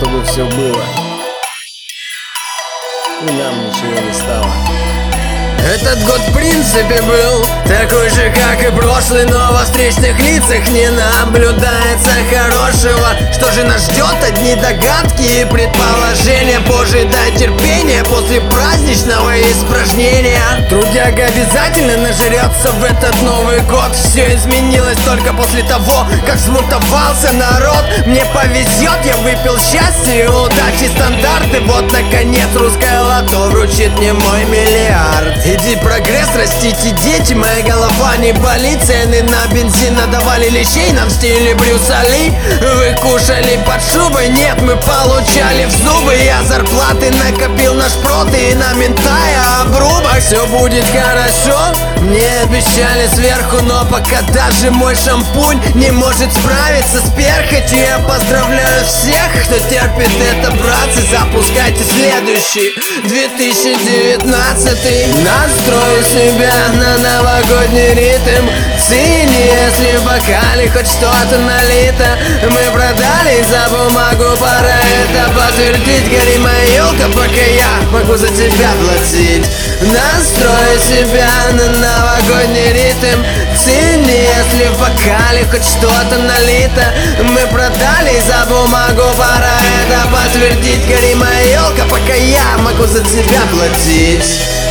чтобы все было, и нам ничего не стало. Этот год в принципе был такой же, как и прошлый, но во встречных лицах не наблюдается хорошего. Что же нас ждет? Одни догадки и предположения. Позже дай терпения после праздничного испражнения. Трудяга обязательно нажрется в этот Новый год. Все изменилось только после того, как взбунтовался народ. Мне повезет, я выпил счастье и удачи стандарты. Вот наконец русское лото вручит мне мой миллиард. Иди прогресс, растите дети, моя голова не болит. Цены на бензин надавали лещей нам в стиле Брюса Ли. Вы кушали под шубой, нет, мы получали в зубы. Я зарплаты накопил на шпроты и на ментая обрубок. Все будет хорошо, мне обещали сверху, но пока даже мой шампунь не может справиться с перхотью. Я поздравляю всех, кто терпит это, братцы. Запускайте следующий 2019. Настрою себя на новогодний ритм. Цени, если в бокале хоть что-то налито. Мы продали за бумагу, пора это подтвердить. Гори моя елка, пока я могу за тебя платить. Настрою себя на новогодний ритм. Цени, если в бокале хоть что-то налито. Мы продали за бумагу, пора это подтвердить. Гори моя елка, пока я могу за тебя платить.